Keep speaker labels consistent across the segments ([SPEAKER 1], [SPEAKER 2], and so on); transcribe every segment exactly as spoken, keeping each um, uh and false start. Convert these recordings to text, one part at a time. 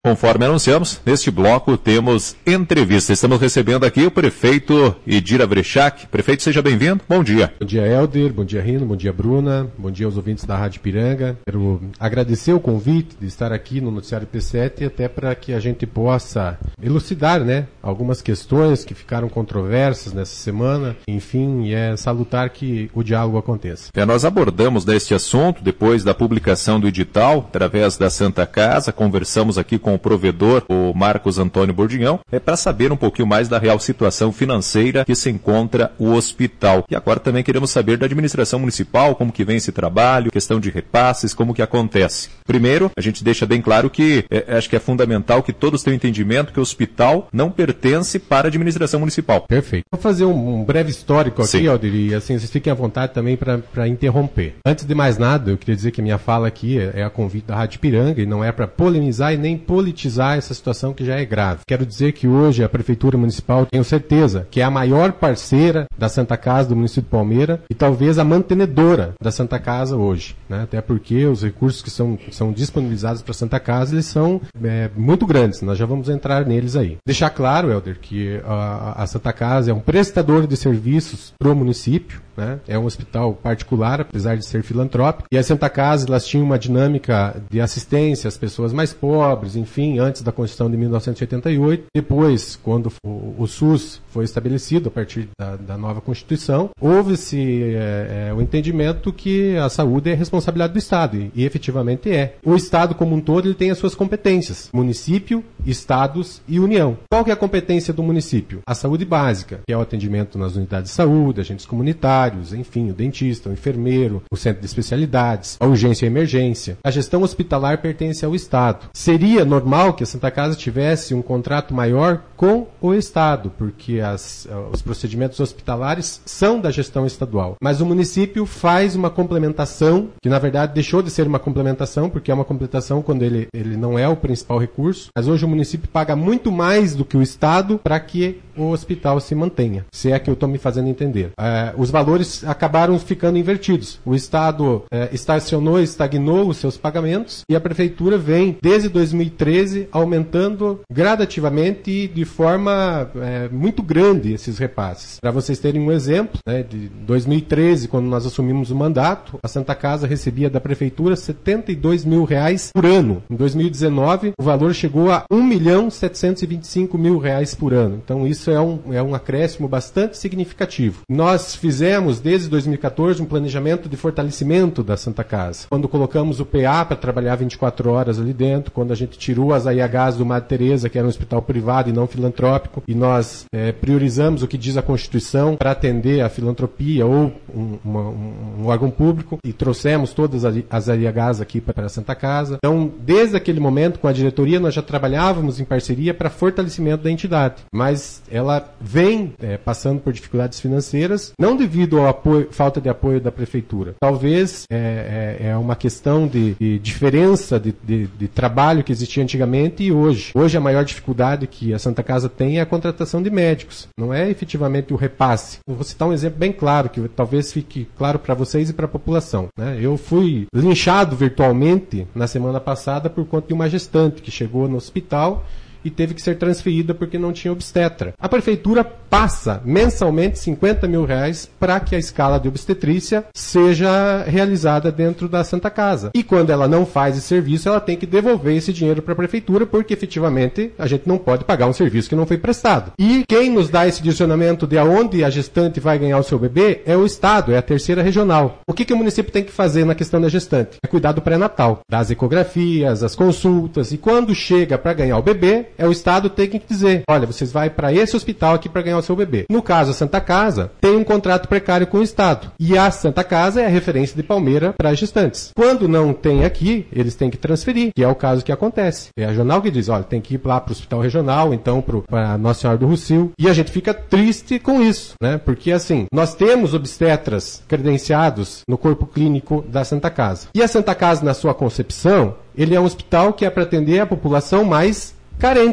[SPEAKER 1] Conforme anunciamos, neste bloco temos entrevista. Estamos recebendo aqui o prefeito Edir Avrecak. Prefeito, seja bem-vindo. Bom dia.
[SPEAKER 2] Bom dia, Helder. Bom dia, Rino. Bom dia, Bruna. Bom dia aos ouvintes da Rádio Ipiranga. Quero agradecer o convite de estar aqui no Noticiário P sete, até para que a gente possa elucidar, né, algumas questões que ficaram controversas nessa semana. Enfim, é salutar que o diálogo aconteça.
[SPEAKER 1] É, nós abordamos neste assunto depois da publicação do edital, através da Santa Casa. Conversamos aqui com o provedor, o Marcos Antônio Bordinhão, é para saber um pouquinho mais da real situação financeira que se encontra o hospital. E agora também queremos saber da administração municipal, como que vem esse trabalho, questão de repasses, como que acontece. Primeiro, a gente deixa bem claro que é, acho que é fundamental que todos tenham entendimento que o hospital não pertence para a administração municipal.
[SPEAKER 2] Perfeito. Vou fazer um, um breve histórico aqui, Aldir, e assim, vocês fiquem à vontade também para interromper. Antes de mais nada, eu queria dizer que a minha fala aqui é, é a convite da Rádio Ipiranga e não é para polemizar e nem politizar essa situação que já é grave. Quero dizer que hoje a Prefeitura Municipal, tenho certeza, que é a maior parceira da Santa Casa do município de Palmeira e talvez a mantenedora da Santa Casa hoje, né? Até porque os recursos que são, são disponibilizados para a Santa Casa, eles são é, muito grandes. Nós já vamos entrar neles aí. Deixar claro, Helder, que a, a Santa Casa é um prestador de serviços para o município, né? É um hospital particular, apesar de ser filantrópico. E a Santa Casa, elas tinham uma dinâmica de assistência às pessoas mais pobres, enfim, antes da Constituição de mil novecentos e oitenta e oito. Depois, quando o, o SUS foi estabelecido a partir da, da nova Constituição, houve-se é, é, o entendimento que a saúde é responsabilidade do Estado, e, e efetivamente é. O Estado como um todo, ele tem as suas competências: município, estados e União. Qual que é a competência do município? A saúde básica, que é o atendimento nas unidades de saúde, agentes comunitários, enfim, o dentista, o enfermeiro, o centro de especialidades, a urgência e a emergência. A gestão hospitalar pertence ao Estado. Seria normal que a Santa Casa tivesse um contrato maior com o Estado, porque as, os procedimentos hospitalares são da gestão estadual. Mas o município faz uma complementação, que na verdade deixou de ser uma complementação, porque é uma complementação quando ele, ele não é o principal recurso, mas hoje o município paga muito mais do que o Estado para que o hospital se mantenha, se é que eu estou me fazendo entender. É, os valores acabaram ficando invertidos. O Estado é, estacionou, estagnou os seus pagamentos e a Prefeitura vem, desde dois mil e treze, aumentando gradativamente e de forma é, muito grande esses repasses. Para vocês terem um exemplo, né, de dois mil e treze, quando nós assumimos o mandato, a Santa Casa recebia da Prefeitura setenta e dois mil reais por ano. Em dois mil e dezenove, o valor chegou a um milhão setecentos e vinte e cinco mil reais por ano. Então isso é um, é um acréscimo bastante significativo. Nós fizemos, desde dois mil e quatorze, um planejamento de fortalecimento da Santa Casa. Quando colocamos o P A para trabalhar vinte e quatro horas ali dentro, quando a gente tirou as A I Hs do Madre Teresa, que era um hospital privado e não filantrópico, e nós é, priorizamos o que diz a Constituição para atender a filantropia ou um, uma, um, um órgão público, e trouxemos todas as A I Hs aqui para a Santa Casa. Então, desde aquele momento, com a diretoria, nós já trabalhávamos em parceria para fortalecimento da entidade. Mas ela vem é, passando por dificuldades financeiras, não devido à falta de apoio da Prefeitura. Talvez é, é, é uma questão de, de diferença de, de, de trabalho que existia antigamente e hoje. Hoje a maior dificuldade que a Santa Casa tem é a contratação de médicos. Não é efetivamente o repasse. Eu vou citar um exemplo bem claro, que talvez fique claro para vocês e para a população, né? Eu fui linchado virtualmente na semana passada por conta de uma gestante que chegou no hospital e teve que ser transferida porque não tinha obstetra. A Prefeitura passa mensalmente cinquenta mil reais para que a escala de obstetrícia seja realizada dentro da Santa Casa. E quando ela não faz esse serviço, ela tem que devolver esse dinheiro para a Prefeitura, porque efetivamente a gente não pode pagar um serviço que não foi prestado. E quem nos dá esse direcionamento de aonde a gestante vai ganhar o seu bebê é o Estado, é a terceira regional. O que, que o município tem que fazer na questão da gestante? É cuidar do pré-natal, das ecografias, as consultas, e quando chega para ganhar o bebê, é o Estado tem que dizer, olha, vocês vão para esse hospital aqui para ganhar o seu bebê. No caso, a Santa Casa tem um contrato precário com o Estado. E a Santa Casa é a referência de Palmeira para as gestantes. Quando não tem aqui, eles têm que transferir, que é o caso que acontece. É a regional que diz, olha, tem que ir lá para o hospital regional, então para Nossa Senhora do Rossio. E a gente fica triste com isso, né? Porque assim, nós temos obstetras credenciados no corpo clínico da Santa Casa. E a Santa Casa, na sua concepção, ele é um hospital que é para atender a população mais carente.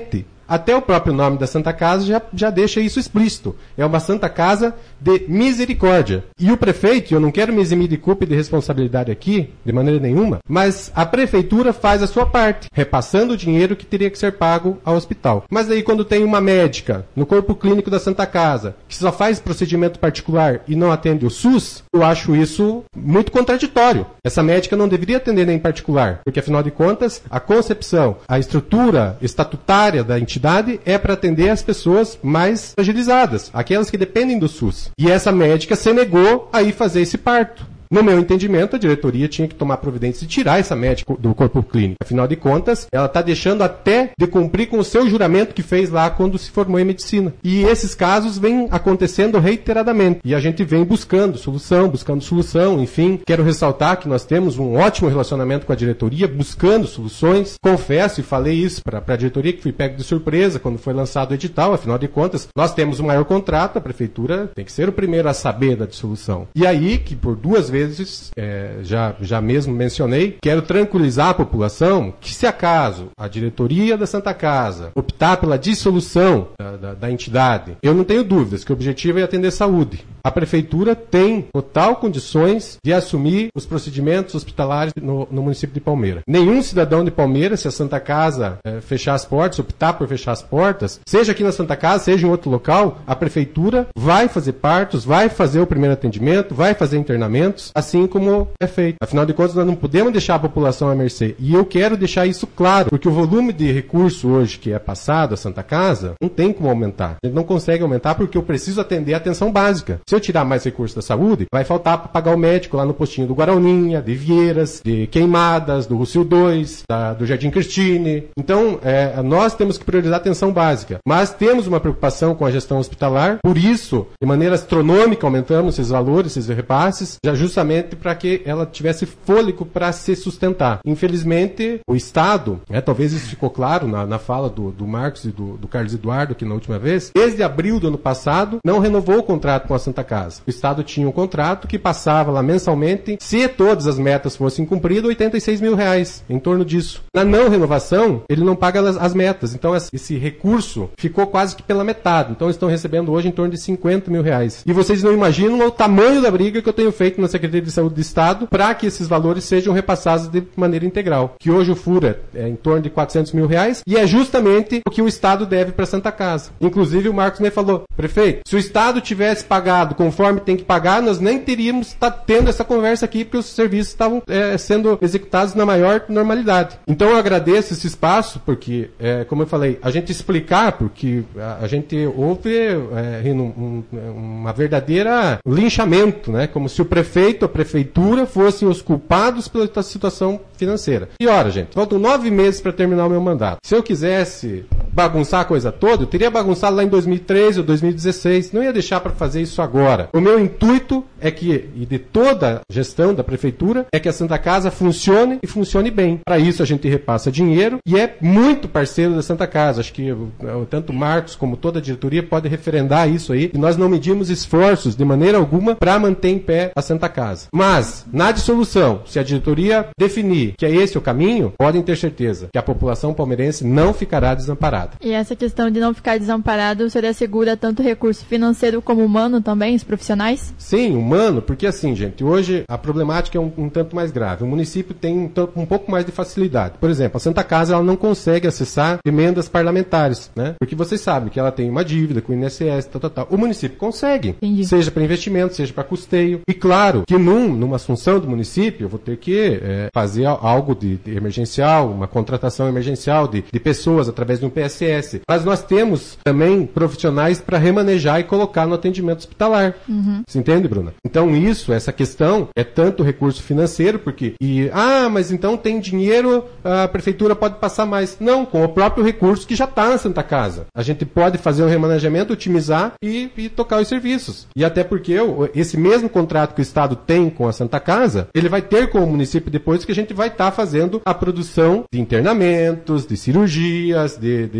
[SPEAKER 2] até o próprio nome da Santa Casa já, já deixa isso explícito. É uma Santa Casa de misericórdia. E o prefeito, eu não quero me eximir de culpa e de responsabilidade aqui, de maneira nenhuma, mas a prefeitura faz a sua parte, repassando o dinheiro que teria que ser pago ao hospital. Mas aí quando tem uma médica no corpo clínico da Santa Casa, que só faz procedimento particular e não atende o SUS, eu acho isso muito contraditório. Essa médica não deveria atender nem em particular, porque afinal de contas, a concepção, a estrutura estatutária da entidade é para atender as pessoas mais fragilizadas, aquelas que dependem do SUS. E essa médica se negou a ir fazer esse parto. No meu entendimento, a diretoria tinha que tomar providência e tirar essa médica do corpo clínico. Afinal de contas, ela está deixando até de cumprir com o seu juramento que fez lá quando se formou em medicina. E esses casos vêm acontecendo reiteradamente. E a gente vem buscando solução, buscando solução, enfim. Quero ressaltar que nós temos um ótimo relacionamento com a diretoria, buscando soluções. Confesso e falei isso para a diretoria, que fui pego de surpresa quando foi lançado o edital. Afinal de contas, nós temos o maior contrato, a prefeitura tem que ser o primeiro a saber da dissolução. E aí, que por duas vezes vezes, é, já, já mesmo mencionei, quero tranquilizar a população que se acaso a diretoria da Santa Casa optar pela dissolução da, da, da entidade, eu não tenho dúvidas que o objetivo é atender saúde. A prefeitura tem total condições de assumir os procedimentos hospitalares no, no município de Palmeira. Nenhum cidadão de Palmeira, se a Santa Casa é, fechar as portas, optar por fechar as portas, seja aqui na Santa Casa, seja em outro local, a prefeitura vai fazer partos, vai fazer o primeiro atendimento, vai fazer internamentos, assim como é feito. Afinal de contas, nós não podemos deixar a população à mercê. E eu quero deixar isso claro, porque o volume de recurso hoje que é passado à Santa Casa não tem como aumentar. A gente não consegue aumentar porque eu preciso atender a atenção básica. Se eu tirar mais recursos da saúde, vai faltar para pagar o médico lá no postinho do Guarauninha, de Vieiras, de Queimadas, do Rússio dois, da, do Jardim Cristine. Então, é, nós temos que priorizar a atenção básica. Mas temos uma preocupação com a gestão hospitalar, por isso, de maneira astronômica, aumentamos esses valores, esses repasses, já justamente para que ela tivesse fôlego para se sustentar. Infelizmente, o Estado, né, talvez isso ficou claro na, na fala do, do Marcos e do, do Carlos Eduardo aqui na última vez, desde abril do ano passado, não renovou o contrato com a Santa Casa. O Estado tinha um contrato que passava lá mensalmente, se todas as metas fossem cumpridas, oitenta e seis mil reais, em torno disso. Na não renovação, ele não paga as, as metas. Então, esse recurso ficou quase que pela metade. Então, eles estão recebendo hoje em torno de cinquenta mil reais. E vocês não imaginam o tamanho da briga que eu tenho feito na Secretaria de Saúde do Estado para que esses valores sejam repassados de maneira integral. Que hoje o fura é em torno de quatrocentos mil reais e é justamente o que o Estado deve para a Santa Casa. Inclusive, o Marcos me falou, prefeito, se o Estado tivesse pagado conforme tem que pagar, nós nem teríamos estar tendo essa conversa aqui, porque os serviços estavam é, sendo executados na maior normalidade. Então eu agradeço esse espaço, porque, é, como eu falei, a gente explicar, porque a, a gente houve é, um, um, uma verdadeira linchamento, né? Como se o prefeito, a prefeitura fossem os culpados pela situação financeira. E ora, gente, faltam nove meses para terminar o meu mandato. Se eu quisesse bagunçar a coisa toda, eu teria bagunçado lá em dois mil e treze ou dois mil e dezesseis. Não ia deixar para fazer isso agora. O meu intuito é que, e de toda a gestão da prefeitura, é que a Santa Casa funcione e funcione bem. Para isso a gente repassa dinheiro e é muito parceiro da Santa Casa. Acho que tanto o Marcos como toda a diretoria pode referendar isso aí. E nós não medimos esforços de maneira alguma para manter em pé a Santa Casa. Mas, na dissolução, se a diretoria definir que é esse o caminho, podem ter certeza que a população palmeirense não ficará desamparada.
[SPEAKER 3] E essa questão de não ficar desamparado, o senhor assegura tanto recurso financeiro como humano também, os profissionais?
[SPEAKER 2] Sim, humano, porque assim, gente, hoje a problemática é um, um tanto mais grave. O município tem um, um pouco mais de facilidade. Por exemplo, a Santa Casa ela não consegue acessar emendas parlamentares, né? Porque vocês sabem que ela tem uma dívida com o I N S S, tal, tal, tal. O município consegue, Entendi. Seja para investimento, seja para custeio. E claro que num, numa assunção do município, eu vou ter que é, fazer algo de, de emergencial, uma contratação emergencial de, de pessoas através de um P S S. Mas nós temos também profissionais para remanejar e colocar no atendimento hospitalar. Uhum. Você entende, Bruna? Então isso, essa questão é tanto recurso financeiro, porque, e, ah, mas então tem dinheiro, a prefeitura pode passar mais. Não, com o próprio recurso que já está na Santa Casa. A gente pode fazer um remanejamento, otimizar e, e tocar os serviços. E até porque eu, esse mesmo contrato que o Estado tem com a Santa Casa, ele vai ter com o município depois que a gente vai estar tá fazendo a produção de internamentos, de cirurgias, de, de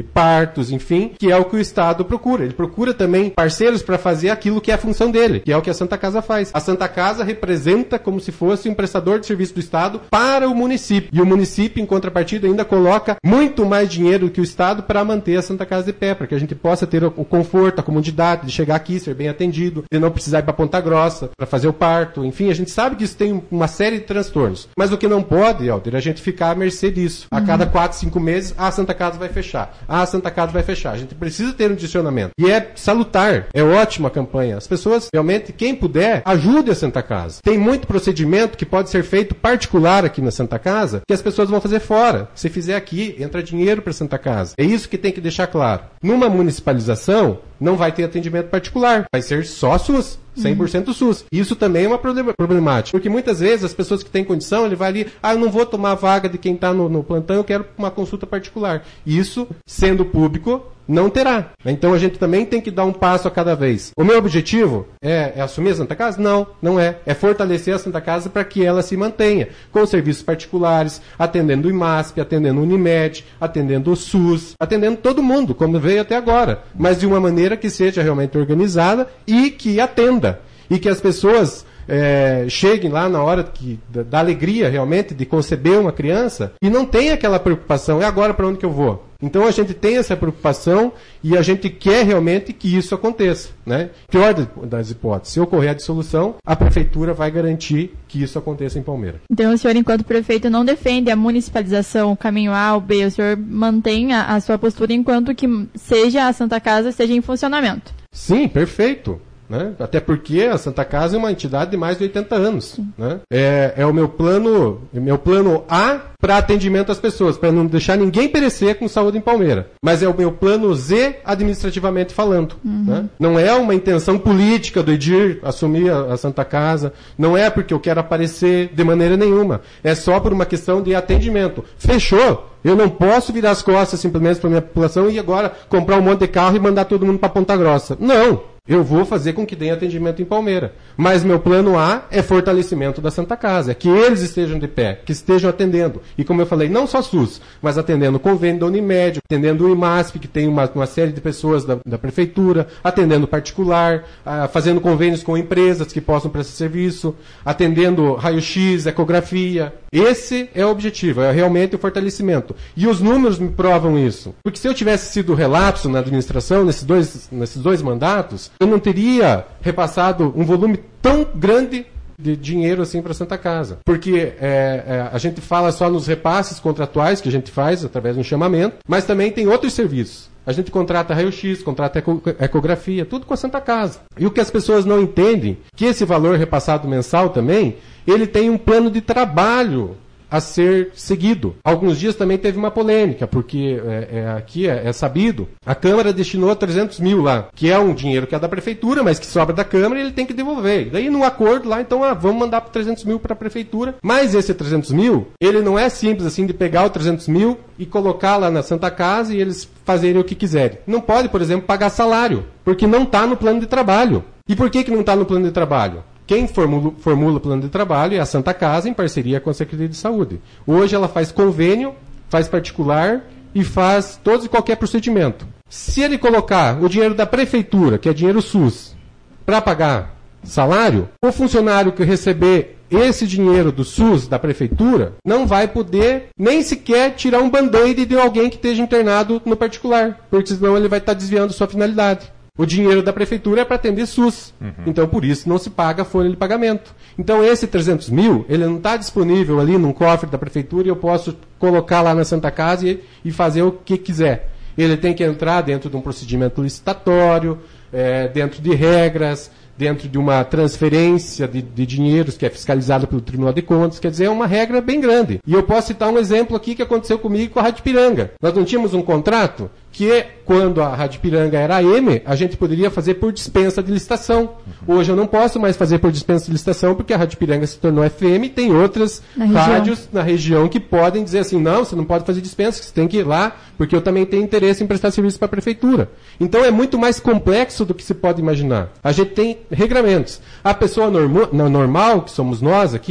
[SPEAKER 2] partos, enfim, que é o que o Estado procura. Ele procura também parceiros para fazer aquilo que é a função dele, que é o que a Santa Casa faz. A Santa Casa representa como se fosse um prestador de serviço do Estado para o município. E o município, em contrapartida, ainda coloca muito mais dinheiro do que o Estado para manter a Santa Casa de pé, para que a gente possa ter o conforto, a comodidade de chegar aqui, ser bem atendido, de não precisar ir para Ponta Grossa para fazer o parto. Enfim, a gente sabe que isso tem uma série de transtornos. Mas o que não pode, Helder, é a gente ficar à mercê disso. A cada quatro, cinco meses, a Santa Casa vai fechar. A Santa Casa vai fechar. A gente precisa ter um direcionamento. E é salutar. É ótima a campanha. As pessoas, realmente, quem puder, ajude a Santa Casa. Tem muito procedimento que pode ser feito particular aqui na Santa Casa, que as pessoas vão fazer fora. Se fizer aqui, entra dinheiro para a Santa Casa. É isso que tem que deixar claro. Numa municipalização, não vai ter atendimento particular. Vai ser só SUS. cem por cento SUS. Isso também é uma problemática. Porque muitas vezes as pessoas que têm condição, ele vai ali, ah, eu não vou tomar a vaga de quem está no, no plantão, eu quero uma consulta particular. Isso, sendo público, não terá. Então a gente também tem que dar um passo a cada vez. O meu objetivo é, é assumir a Santa Casa? Não, não é. É fortalecer a Santa Casa para que ela se mantenha, com serviços particulares, atendendo o IMASP, atendendo o Unimed, atendendo o SUS, atendendo todo mundo, como veio até agora. Mas de uma maneira que seja realmente organizada e que atenda. E que as pessoas é, cheguem lá na hora que, da, da alegria realmente de conceber uma criança e não tenha aquela preocupação, é agora para onde que eu vou? Então a gente tem essa preocupação e a gente quer realmente que isso aconteça, né? Pior das hipóteses, se ocorrer a dissolução, a prefeitura vai garantir que isso aconteça em Palmeira.
[SPEAKER 3] Então o senhor, enquanto prefeito, não defende a municipalização, o caminho A ou B, o senhor mantém a, a sua postura enquanto que seja a Santa Casa esteja em funcionamento?
[SPEAKER 2] Sim, perfeito. Né? Até porque a Santa Casa é uma entidade de mais de oitenta anos. Né? É, é o meu plano, meu plano A para atendimento às pessoas, para não deixar ninguém perecer com saúde em Palmeira. Mas é o meu plano Z administrativamente falando. Uhum. Né? Não é uma intenção política do Edir assumir a, a Santa Casa, não é porque eu quero aparecer de maneira nenhuma. É só por uma questão de atendimento. Fechou? Eu não posso virar as costas simplesmente para a minha população e agora comprar um monte de carro e mandar todo mundo para Ponta Grossa. Não! Eu vou fazer com que tenha atendimento em Palmeira. Mas meu plano A é fortalecimento da Santa Casa, é que eles estejam de pé, que estejam atendendo. E como eu falei, não só SUS, mas atendendo o convênio da Unimed, atendendo o IMASP, que tem uma, uma série de pessoas da, da prefeitura, atendendo particular, ah, fazendo convênios com empresas que possam prestar serviço, atendendo raio-x, ecografia. Esse é o objetivo, é realmente o fortalecimento. E os números me provam isso. Porque se eu tivesse sido relapso na administração, nesses dois, nesses dois mandatos, eu não teria repassado um volume tão grande de dinheiro assim para a Santa Casa. Porque é, é, a gente fala só nos repasses contratuais que a gente faz através de um chamamento, mas também tem outros serviços. A gente contrata raio-x, contrata eco, ecografia, tudo com a Santa Casa. E o que as pessoas não entendem, que esse valor repassado mensal também, ele tem um plano de trabalho a ser seguido. Alguns dias também teve uma polêmica, porque é, é, aqui é, é sabido, a Câmara destinou trezentos mil lá, que é um dinheiro que é da Prefeitura, mas que sobra da Câmara e ele tem que devolver. E daí, no acordo lá, então, ah, vamos mandar trezentos mil para a Prefeitura. Mas esse trezentos mil, ele não é simples assim de pegar o trezentos mil e colocar lá na Santa Casa e eles fazerem o que quiserem. Não pode, por exemplo, pagar salário, porque não está no plano de trabalho. E por que que não está no plano de trabalho? Quem formula, formula o plano de trabalho é a Santa Casa, em parceria com a Secretaria de Saúde. Hoje ela faz convênio, faz particular e faz todo e qualquer procedimento. Se ele colocar o dinheiro da Prefeitura, que é dinheiro SUS, para pagar salário, o funcionário que receber esse dinheiro do SUS, da Prefeitura, não vai poder nem sequer tirar um band-aid de alguém que esteja internado no particular, porque senão ele vai estar desviando sua finalidade. O dinheiro da Prefeitura é para atender SUS. Uhum. Então, por isso, não se paga a folha de pagamento. Então, esse trezentos mil, ele não está disponível ali num cofre da Prefeitura e eu posso colocar lá na Santa Casa e, e fazer o que quiser. Ele tem que entrar dentro de um procedimento licitatório, é, dentro de regras, dentro de uma transferência de, de dinheiros que é fiscalizada pelo Tribunal de Contas. Quer dizer, é uma regra bem grande. E eu posso citar um exemplo aqui que aconteceu comigo com a Rádio Piranga. Nós não tínhamos um contrato que, quando a Rádio Piranga era A M, a gente poderia fazer por dispensa de licitação. Hoje eu não posso mais fazer por dispensa de licitação porque a Rádio Piranga se tornou F M e tem outras na rádios região. na região que podem dizer assim, não, você não pode fazer dispensa, você tem que ir lá, porque eu também tenho interesse em prestar serviço para a Prefeitura. Então é muito mais complexo do que se pode imaginar. A gente tem regramentos. A pessoa norma, normal, que somos nós aqui,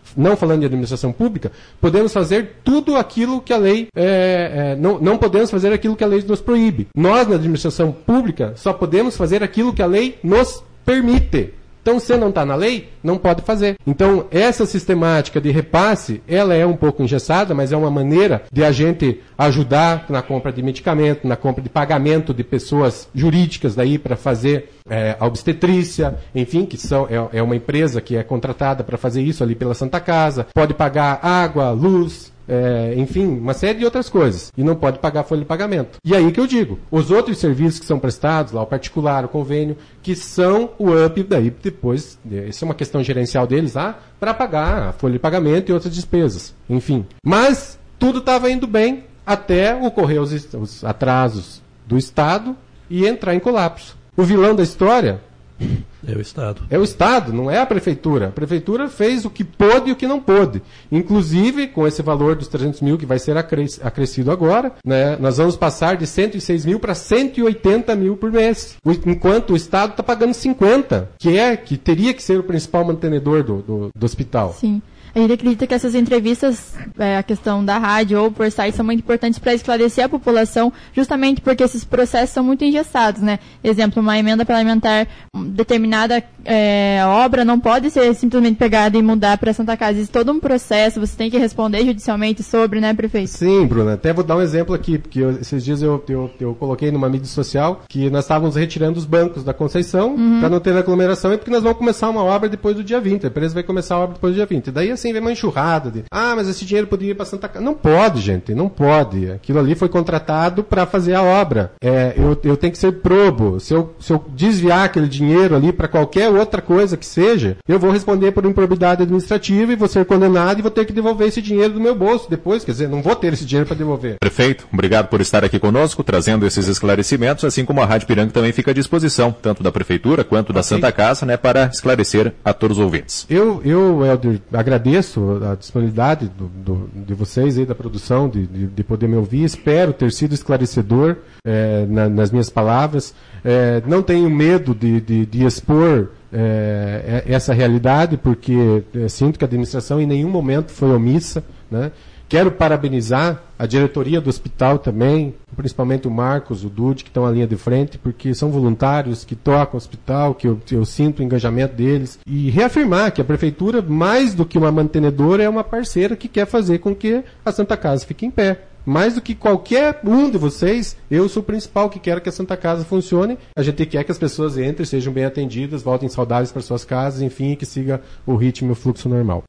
[SPEAKER 2] não falando de administração pública, podemos fazer tudo aquilo que a lei, é, é, não, não podemos fazer aquilo que a lei nos proíbe. Nós, na administração pública, só podemos fazer aquilo que a lei nos permite. Então, se não está na lei, não pode fazer. Então, essa sistemática de repasse, ela é um pouco engessada, mas é uma maneira de a gente ajudar na compra de medicamento, na compra de pagamento de pessoas jurídicas daí para fazer é, a obstetrícia, enfim, que são, é, é uma empresa que é contratada para fazer isso ali pela Santa Casa, pode pagar água, luz, É, enfim, uma série de outras coisas. E não pode pagar folha de pagamento. E aí que eu digo, os outros serviços que são prestados, lá o particular, o convênio, que são o up daí depois, isso é uma questão gerencial deles lá, para pagar a folha de pagamento e outras despesas. Enfim. Mas tudo estava indo bem até ocorrer os, os atrasos do Estado e entrar em colapso. O vilão da história...
[SPEAKER 4] É o Estado.
[SPEAKER 2] É o Estado, não é a Prefeitura. A Prefeitura fez o que pôde e o que não pôde. Inclusive, com esse valor dos trezentos mil que vai ser acres- acrescido agora, né, nós vamos passar de cento e seis mil para cento e oitenta mil por mês. O, enquanto o Estado está pagando cinquenta, que é, que teria que ser o principal mantenedor do, do, do hospital.
[SPEAKER 3] Sim. A gente acredita que essas entrevistas, é, a questão da rádio ou por site, são muito importantes para esclarecer a população, justamente porque esses processos são muito engessados, né? Exemplo, uma emenda parlamentar, determinada é, obra não pode ser simplesmente pegada e mudar para a Santa Casa. Existe todo um processo, você tem que responder judicialmente sobre, né, prefeito?
[SPEAKER 2] Sim, Bruna. Até vou dar um exemplo aqui, porque eu, esses dias eu, eu, eu coloquei numa mídia social que nós estávamos retirando os bancos da Conceição uhum. para não ter aglomeração, e porque nós vamos começar uma obra depois do dia vinte. A empresa vai começar a obra depois do dia vinte. E daí, assim, vem uma enxurrada de, ah, mas esse dinheiro poderia ir para Santa Casa. Não pode, gente, não pode. Aquilo ali foi contratado para fazer a obra. É, eu, eu tenho que ser probo. Se eu, se eu desviar aquele dinheiro ali para qualquer outra coisa que seja, eu vou responder por improbidade administrativa e vou ser condenado e vou ter que devolver esse dinheiro do meu bolso depois. Quer dizer, não vou ter esse dinheiro para devolver.
[SPEAKER 1] Prefeito, obrigado por estar aqui conosco, trazendo esses esclarecimentos, assim como a Rádio Piranga também fica à disposição, tanto da Prefeitura quanto da Santa Casa, né, para esclarecer a todos os ouvintes.
[SPEAKER 2] Eu, eu Helder, agradeço a disponibilidade do, do, de vocês aí, da produção, de, de, de poder me ouvir. Espero ter sido esclarecedor é, na, nas minhas palavras. É, não tenho medo de, de, de expor é, essa realidade, porque é, sinto que a administração em nenhum momento foi omissa, né? Quero parabenizar a diretoria do hospital também, principalmente o Marcos, o Dude, que estão à linha de frente, porque são voluntários que tocam o hospital, que eu, eu sinto o engajamento deles. E reafirmar que a Prefeitura, mais do que uma mantenedora, é uma parceira que quer fazer com que a Santa Casa fique em pé. Mais do que qualquer um de vocês, eu sou o principal que quero que a Santa Casa funcione. A gente quer que as pessoas entrem, sejam bem atendidas, voltem saudáveis para suas casas, enfim, que siga o ritmo e o fluxo normal.